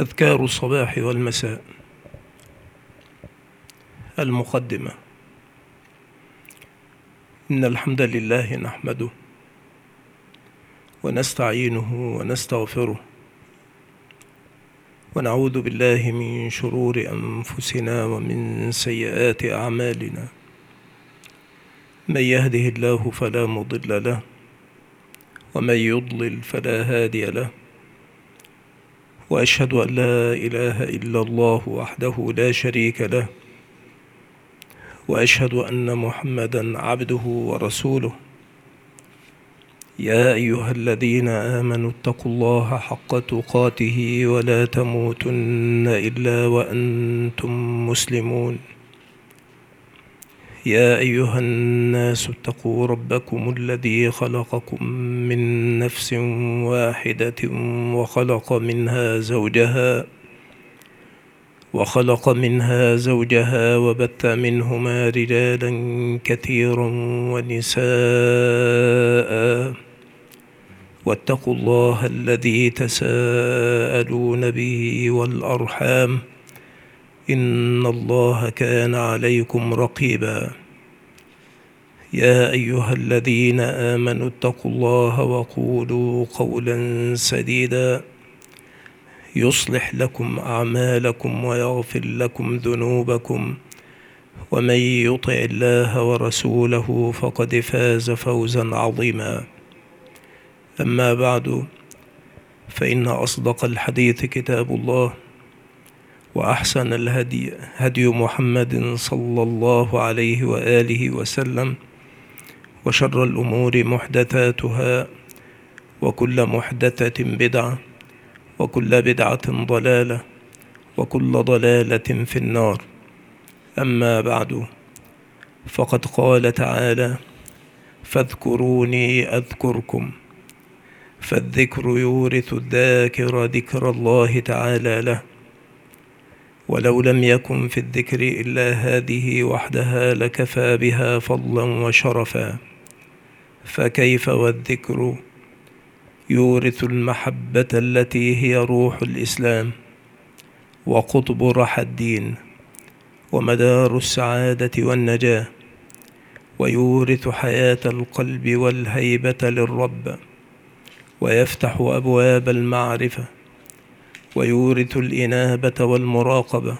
أذكار الصباح والمساء. المقدمة. إن الحمد لله نحمده ونستعينه ونستغفره ونعوذ بالله من شرور أنفسنا ومن سيئات أعمالنا. من يهده الله فلا مضل له ومن يضلل فلا هادي له، وأشهد أن لا إله إلا الله وحده لا شريك له، وأشهد أن محمدًا عبده ورسوله. يا أيها الذين آمنوا اتقوا الله حق تقاته ولا تموتن إلا وأنتم مسلمون. يا أيها الناس اتقوا ربكم الذي خلقكم من نفس واحدة وخلق منها زوجها وبث منهما رجالا كثيرا ونساء، واتقوا الله الذي تساءلون به والأرحام، إن الله كان عليكم رقيبا. يا أيها الذين آمنوا اتقوا الله وقولوا قولا سديدا يصلح لكم أعمالكم ويغفر لكم ذنوبكم، ومن يطع الله ورسوله فقد فاز فوزا عظيما. أما بعد، فإن أصدق الحديث كتاب الله، وأحسن الهدي هدي محمد صلى الله عليه وآله وسلم، وشر الأمور محدثاتها، وكل محدثة بدعة، وكل بدعة ضلالة، وكل ضلالة في النار. أما بعد، فقد قال تعالى: فاذكروني أذكركم، فالذكر يورث الذاكر ذكر الله تعالى له. ولو لم يكن في الذكر إلا هذه وحدها لكفى بها فضلا وشرفا، فكيف والذكر يورث المحبة التي هي روح الإسلام وقطب رحى الدين ومدار السعادة والنجاة، ويورث حياة القلب والهيبة للرب، ويفتح أبواب المعرفة، ويورث الإنابة والمراقبة،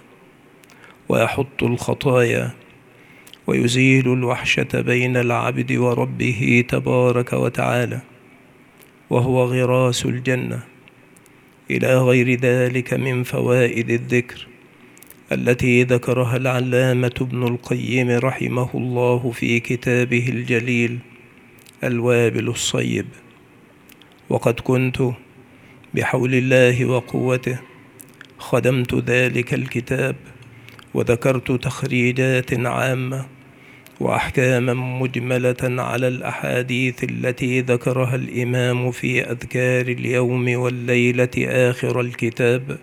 ويحط الخطايا، ويزيل الوحشة بين العبد وربه تبارك وتعالى، وهو غراس الجنة، إلى غير ذلك من فوائد الذكر التي ذكرها العلامة ابن القيم رحمه الله في كتابه الجليل الوابل الصيب. وقد كنت بحول الله وقوته خدمت ذلك الكتاب، وذكرت تخريجات عامة وأحكاما مجملة على الأحاديث التي ذكرها الإمام في أذكار اليوم والليلة آخر الكتاب،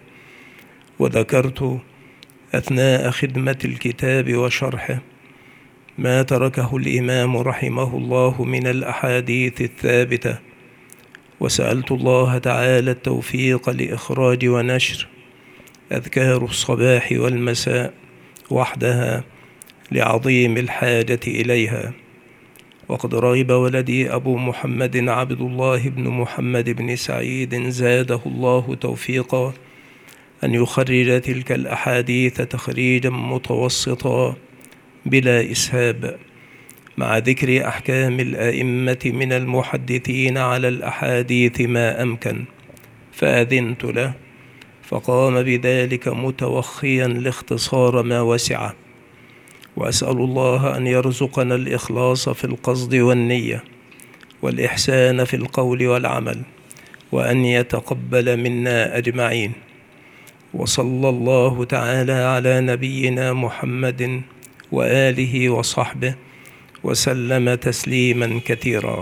وذكرت أثناء خدمة الكتاب وشرحه ما تركه الإمام رحمه الله من الأحاديث الثابتة، وسألت الله تعالى التوفيق لإخراج ونشر أذكار الصباح والمساء وحدها لعظيم الحاجة إليها. وقد رغب ولدي أبو محمد عبد الله بن محمد بن سعيد زاده الله توفيقا أن يخرج تلك الأحاديث تخريجا متوسطا بلا إسهاب، مع ذكر أحكام الأئمة من المحدثين على الأحاديث ما أمكن، فأذنت له، فقام بذلك متوخيا لاختصار ما وسعه. وأسأل الله أن يرزقنا الإخلاص في القصد والنية، والإحسان في القول والعمل، وأن يتقبل منا أجمعين. وصلى الله تعالى على نبينا محمد وآله وصحبه وسلم تسليما كثيرا.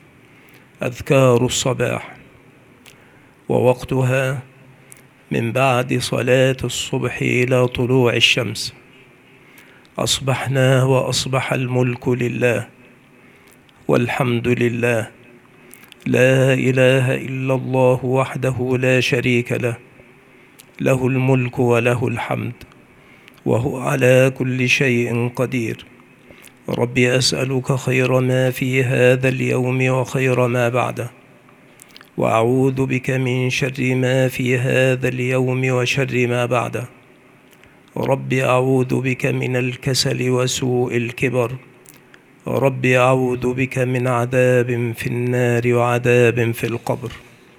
أذكار الصباح، ووقتها من بعد صلاة الصبح إلى طلوع الشمس. أصبحنا وأصبح الملك لله، والحمد لله، لا إله إلا الله وحده لا شريك له، له الملك وله الحمد وهو على كل شيء قدير. ربي أسألك خير ما في هذا اليوم وخير ما بعده، وأعوذ بك من شر ما في هذا اليوم وشر ما بعده. ربي أعوذ بك من الكسل وسوء الكبر. ربي أعوذ بك من عذاب في النار وعذاب في القبر.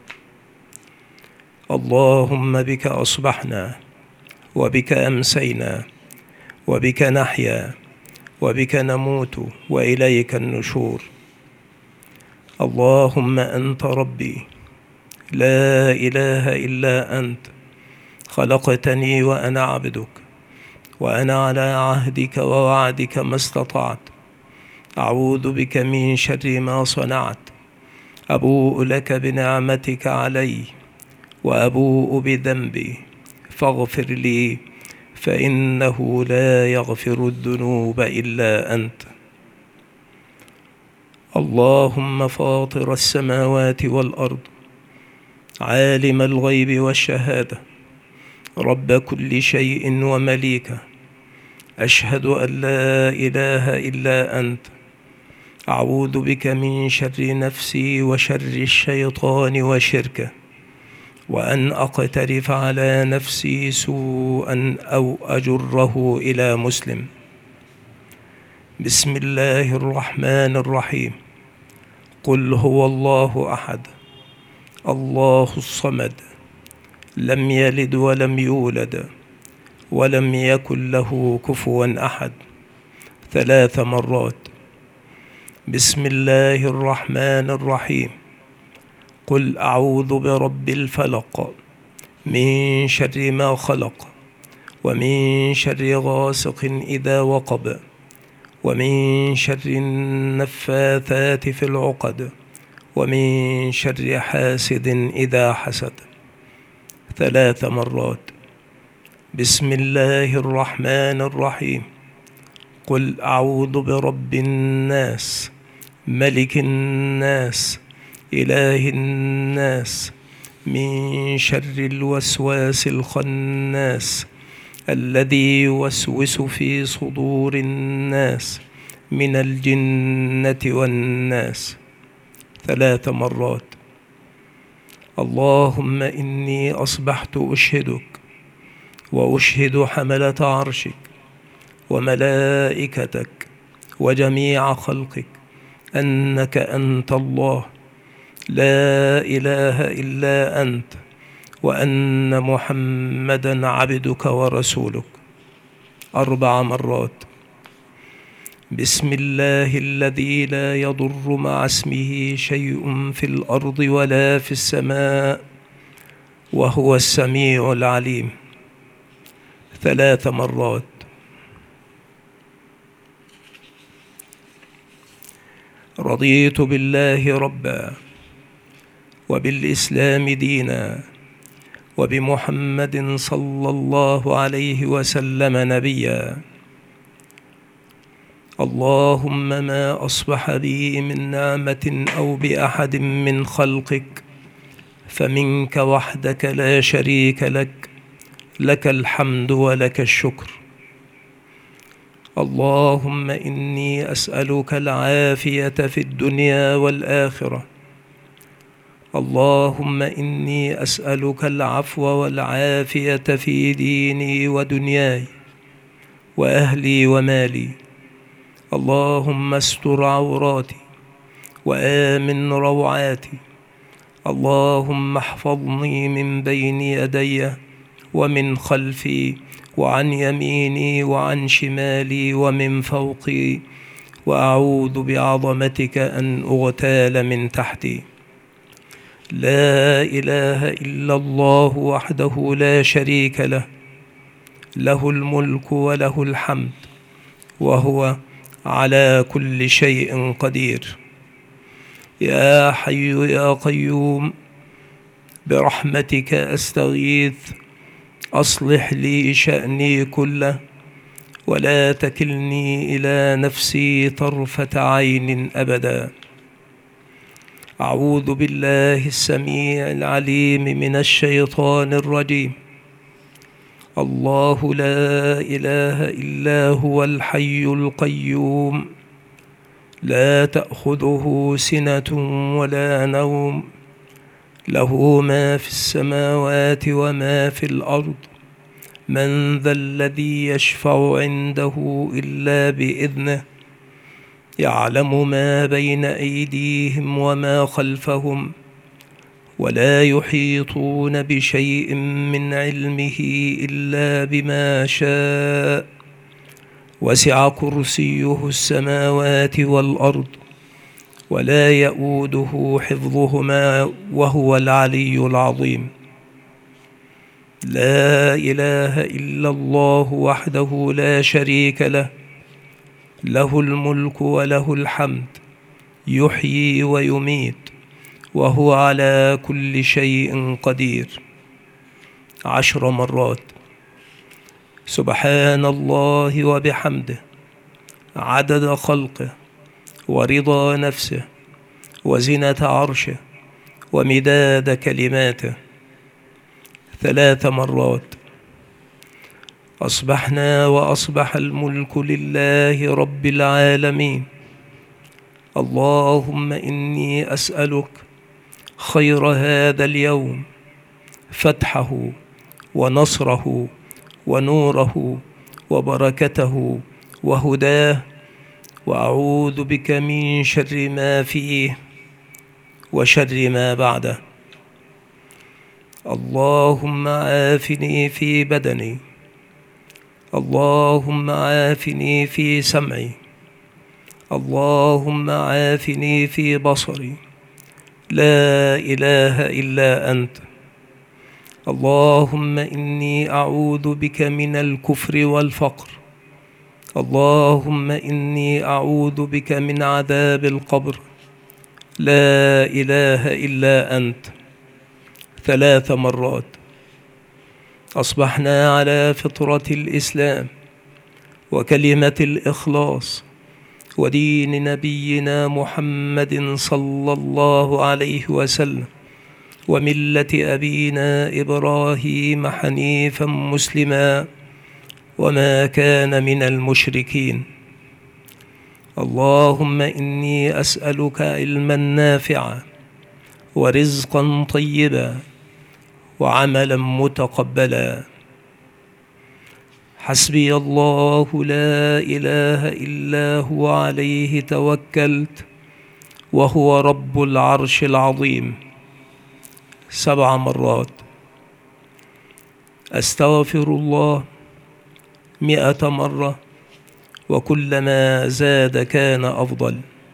اللهم بك أصبحنا وبك أمسينا وبك نحيا وبك نموت وإليك النشور. اللهم أنت ربي لا إله إلا أنت، خلقتني وأنا عبدك، وأنا على عهدك ووعدك ما استطعت. أعوذ بك من شر ما صنعت. أبوء لك بنعمتك علي وأبوء بذنبي فاغفر لي، فإنه لا يغفر الذنوب إلا أنت. اللهم فاطر السماوات والأرض، عالم الغيب والشهادة، رب كل شيء ومليكه، أشهد أن لا إله إلا أنت. أعوذ بك من شر نفسي وشر الشيطان وشركه، وأن أقترف على نفسي سوءا أو أجره إلى مسلم. بسم الله الرحمن الرحيم. قل هو الله أحد، الله الصمد، لم يلد ولم يولد ولم يكن له كفوا أحد، 3 مرات. بسم الله الرحمن الرحيم. قل أعوذ برب الفلق، من شر ما خلق، ومن شر غاسق إذا وقب، ومن شر النفاثات في العقد، ومن شر حاسد إذا حسد، 3 مرات. بسم الله الرحمن الرحيم. قل أعوذ برب الناس، ملك الناس، إله الناس، من شر الوسواس الخناس، الذي يوسوس في صدور الناس من الجنة والناس، 3 مرات. اللهم إني أصبحت أشهدك وأشهد حملة عرشك وملائكتك وجميع خلقك أنك أنت الله لا إله إلا أنت، وأن محمدا عبدك ورسولك، 4 مرات. بسم الله الذي لا يضر مع اسمه شيء في الأرض ولا في السماء وهو السميع العليم، 3 مرات. رضيت بالله ربا، وبالإسلام دينا، وبمحمد صلى الله عليه وسلم نبيا. اللهم ما أصبح بي من نعمة أو بأحد من خلقك فمنك وحدك لا شريك لك، لك الحمد ولك الشكر. اللهم إني أسألك العافية في الدنيا والآخرة. اللهم إني أسألك العفو والعافية في ديني ودنياي وأهلي ومالي. اللهم استر عوراتي وآمن روعاتي. اللهم احفظني من بين يدي ومن خلفي وعن يميني وعن شمالي ومن فوقي، وأعوذ بعظمتك أن أغتال من تحتي. لا إله إلا الله وحده لا شريك له، له الملك وله الحمد وهو على كل شيء قدير. يا حي يا قيوم برحمتك أستغيث، أصلح لي شأني كله ولا تكلني إلى نفسي طرفة عين أبدا. أعوذ بالله السميع العليم من الشيطان الرجيم. الله لا إله إلا هو الحي القيوم لا تأخذه سنة ولا نوم له ما في السماوات وما في الأرض من ذا الذي يشفع عنده إلا بإذنه يعلم ما بين أيديهم وما خلفهم ولا يحيطون بشيء من علمه إلا بما شاء وسع كرسيه السماوات والأرض ولا يؤوده حفظهما وهو العلي العظيم لا إله إلا الله وحده لا شريك له له الملك وله الحمد يحيي ويميت وهو على كل شيء قدير 10 مرات. سبحان الله وبحمده عدد خلقه ورضا نفسه وزنة عرشه ومداد كلماته 3 مرات. أصبحنا وأصبح الملك لله رب العالمين. اللهم إني أسألك خير هذا اليوم فتحه ونصره ونوره وبركته وهداه وأعوذ بك من شر ما فيه وشر ما بعده. اللهم عافني في بدني اللهم عافني في سمعي اللهم عافني في بصري لا إله إلا أنت. اللهم إني أعوذ بك من الكفر والفقر. اللهم إني أعوذ بك من عذاب القبر لا إله إلا أنت 3 مرات. أصبحنا على فطرة الإسلام وكلمة الإخلاص ودين نبينا محمد صلى الله عليه وسلم وملة أبينا إبراهيم حنيفا مسلما وما كان من المشركين. اللهم إني أسألك علما نافعا ورزقا طيبا وعملا متقبلا. حسبي الله لا إله إلا هو عليه توكلت وهو رب العرش العظيم 7 مرات. أستغفر الله 100 مرة وكلما زاد كان أفضل.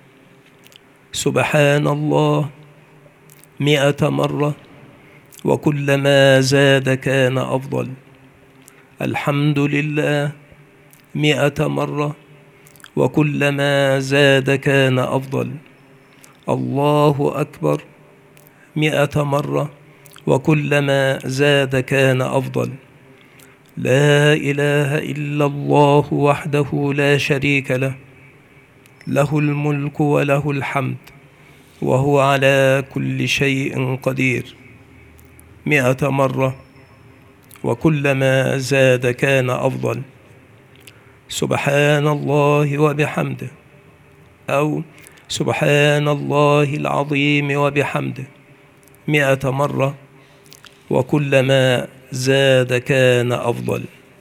سبحان الله 100 مرة وكلما زاد كان أفضل. الحمد لله 100 مرة وكلما زاد كان أفضل. الله أكبر 100 مرة وكلما زاد كان أفضل. لا إله إلا الله وحده لا شريك له له الملك وله الحمد وهو على كل شيء قدير 100 مرة وكلما زاد كان أفضل. سبحان الله وبحمده أو سبحان الله العظيم وبحمده 100 مرة وكلما زاد كان أفضل.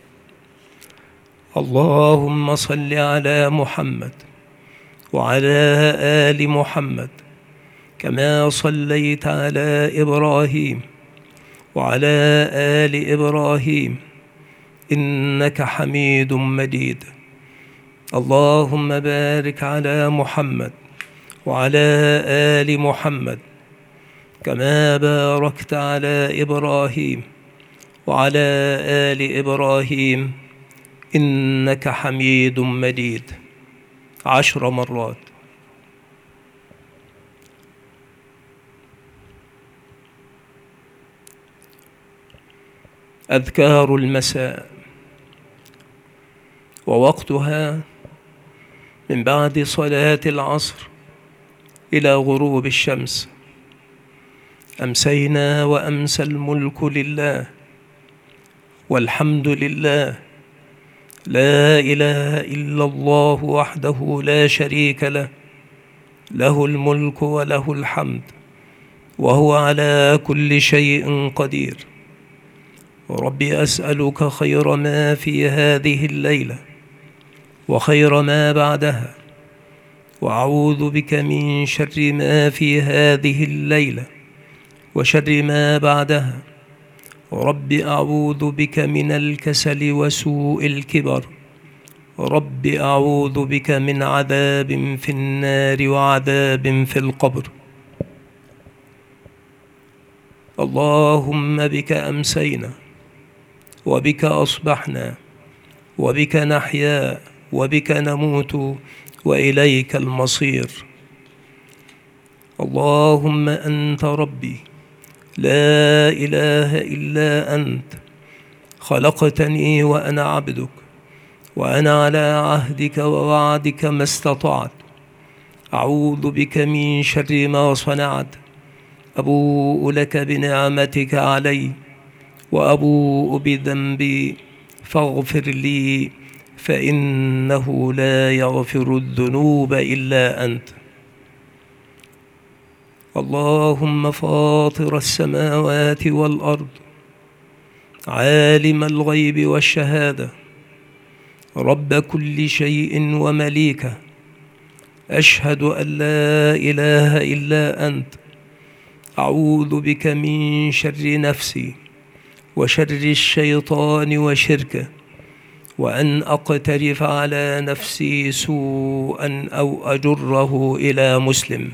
اللهم صل على محمد وعلى آل محمد كما صليت على إبراهيم وعلى آل إبراهيم إنك حميد مجيد. اللهم بارك على محمد وعلى آل محمد كما باركت على إبراهيم وعلى آل إبراهيم إنك حميد مجيد 10 مرات. أذكار المساء ووقتها من بعد صلاة العصر إلى غروب الشمس. أمسينا وأمسى الملك لله والحمد لله، لا إله إلا الله وحده لا شريك له، له الملك وله الحمد وهو على كل شيء قدير. ربي أسألك خير ما في هذه الليلة وخير ما بعدها، وأعوذ بك من شر ما في هذه الليلة وشر ما بعدها. رب أعوذ بك من الكسل وسوء الكبر. رب أعوذ بك من عذاب في النار وعذاب في القبر. اللهم بك أمسينا وبك أصبحنا وبك نحيا وبك نموت وإليك المصير. اللهم أنت ربي، لا إله إلا أنت، خلقتني وأنا عبدك، وأنا على عهدك ووعدك ما استطعت. أعوذ بك من شر ما صنعت. أبوء لك بنعمتك علي وأبوء بذنبي فاغفر لي، فإنه لا يغفر الذنوب إلا أنت. اللهم فاطر السماوات والأرض، عالم الغيب والشهادة، رب كل شيء ومليكه، أشهد أن لا إله إلا أنت. أعوذ بك من شر نفسي وشر الشيطان وشركه، وأن أقترف على نفسي سوءا أو أجره إلى مسلم.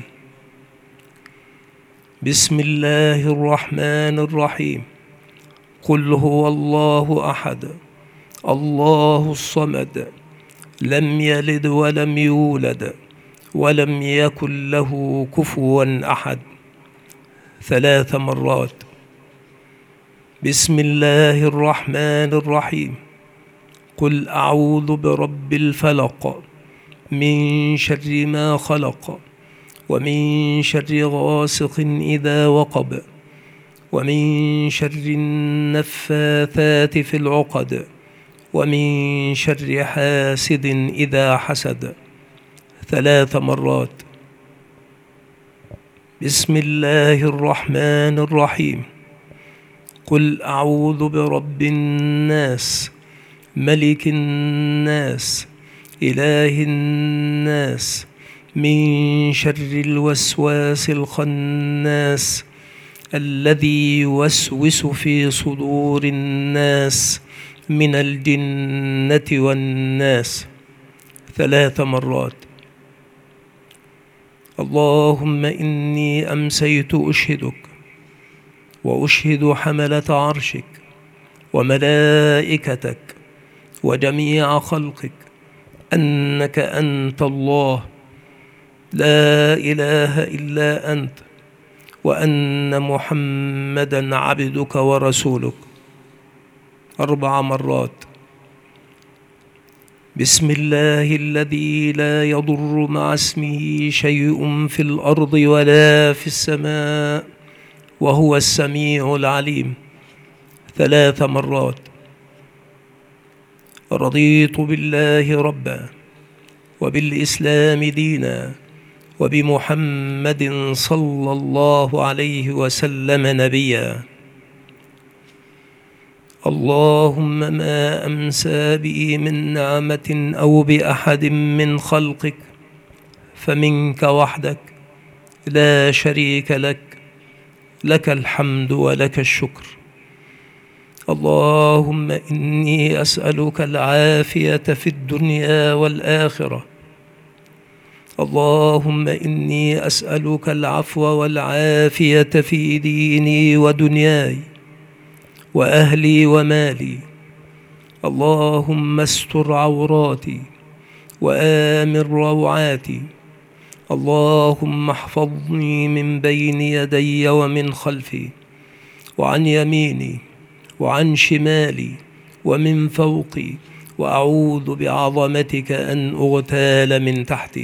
بسم الله الرحمن الرحيم. قل هو الله أحد، الله الصمد، لم يلد ولم يولد ولم يكن له كفوا أحد. 3 مرات. بسم الله الرحمن الرحيم. قل أعوذ برب الفلق، من شر ما خلق، ومن شر غاسق إذا وقب، ومن شر النفاثات في العقد، ومن شر حاسد إذا حسد. 3 مرات. بسم الله الرحمن الرحيم. قل أعوذ برب الناس، ملك الناس، إله الناس، من شر الوسواس الخناس، الذي يوسوس في صدور الناس من الجنة والناس. 3 مرات. اللهم إني أمسيت أشهدك وأشهد حملة عرشك وملائكتك وجميع خلقك أنك أنت الله، لا إله إلا أنت، وأن محمدا عبدك ورسولك. 4 مرات. بسم الله الذي لا يضر مع اسمه شيء في الأرض ولا في السماء وهو السميع العليم. 3 مرات. رضيت بالله ربا وبالإسلام دينا وبمحمد صلى الله عليه وسلم نبيا. اللهم ما أمسى بي من نعمة أو بأحد من خلقك فمنك وحدك، لا شريك لك، لك الحمد ولك الشكر. اللهم إني أسألك العافية في الدنيا والآخرة. اللهم إني أسألك العفو والعافية في ديني ودنياي وأهلي ومالي. اللهم استر عوراتي وآمن روعاتي. اللهم احفظني من بين يدي ومن خلفي وعن يميني وعن شمالي ومن فوقي، وأعوذ بعظمتك أن أغتال من تحتي.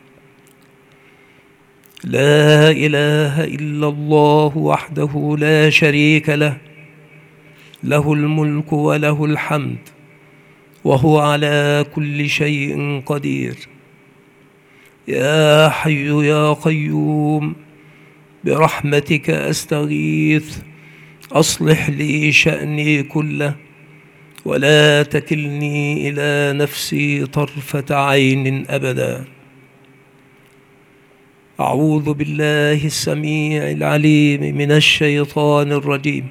لا إله إلا الله وحده لا شريك له، له الملك وله الحمد وهو على كل شيء قدير. يا حي يا قيوم برحمتك أستغيث، أصلح لي شأني كله ولا تكلني إلى نفسي طرفة عين أبدا. أعوذ بالله السميع العليم من الشيطان الرجيم.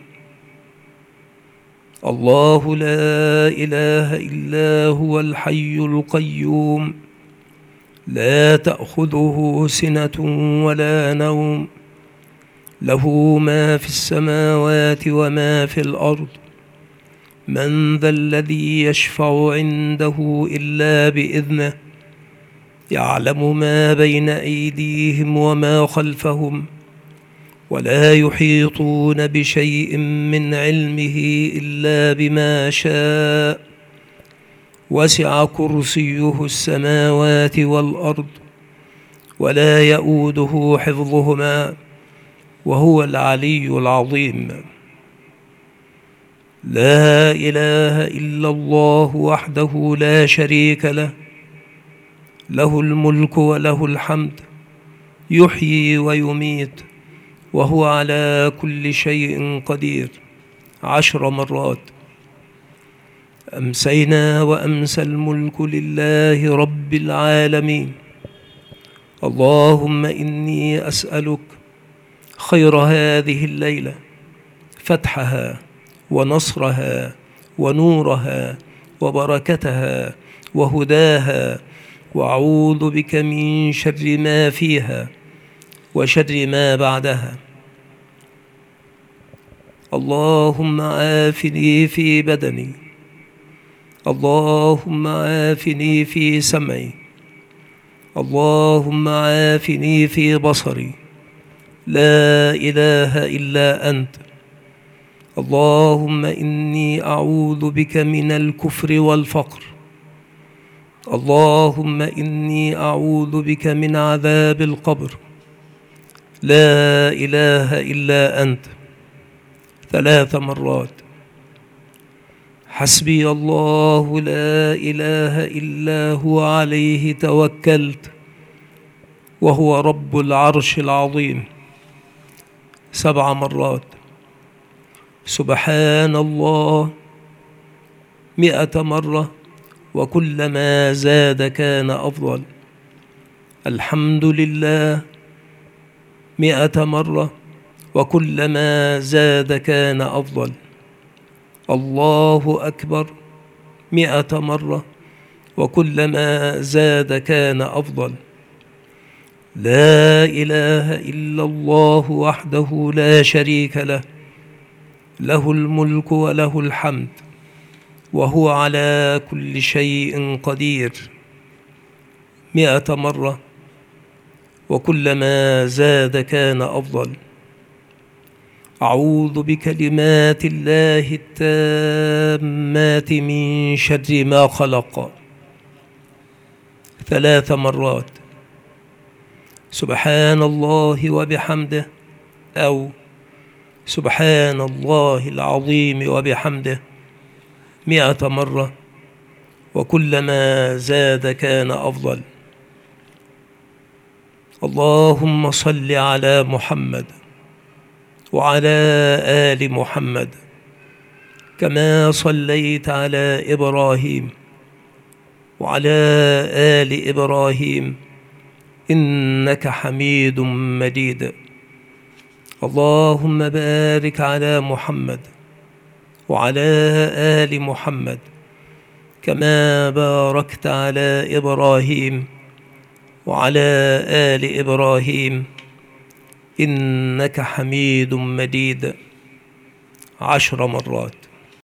الله لا إله إلا هو الحي القيوم لا تأخذه سنة ولا نوم، له ما في السماوات وما في الأرض. من ذا الذي يشفع عنده إلا بإذنه، يعلم ما بين أيديهم وما خلفهم، ولا يحيطون بشيء من علمه إلا بما شاء. وسع كرسيه السماوات والأرض ولا يؤوده حفظهما وهو العلي العظيم. لا إله إلا الله وحده لا شريك له، له الملك وله الحمد، يحيي ويميت وهو على كل شيء قدير 10 مرات. أمسينا وأمسى الملك لله رب العالمين. اللهم إني أسألك خير هذه الليلة، فتحها ونصرها ونورها وبركتها وهداها، وأعوذ بك من شر ما فيها وشر ما بعدها. اللهم عافني في بدني، اللهم عافني في سمعي، اللهم عافني في بصري. لا إله إلا أنت. اللهم إني أعوذ بك من الكفر والفقر. اللهم إني أعوذ بك من عذاب القبر. لا إله إلا أنت 3 مرات. حسبي الله لا إله إلا هو عليه توكلت وهو رب العرش العظيم 7 مرات. سبحان الله 100 مرة، وكلما زاد كان أفضل. الحمد لله 100 مرة، وكلما زاد كان أفضل. الله أكبر 100 مرة، وكلما زاد كان أفضل. لا إله إلا الله وحده لا شريك له، له الملك وله الحمد وهو على كل شيء قدير 100 مرة، وكلما زاد كان أفضل. أعوذ بكلمات الله التامات من شر ما خلق 3 مرات. سبحان الله وبحمده، أو سبحان الله العظيم وبحمده 100 مرة، وكلما زاد كان أفضل. اللهم صل على محمد وعلى آل محمد كما صليت على إبراهيم وعلى آل إبراهيم إنك حميد مجيد. اللهم بارك على محمد وعلى آل محمد كما باركت على إبراهيم وعلى آل إبراهيم إنك حميد مجيد 10 مرات.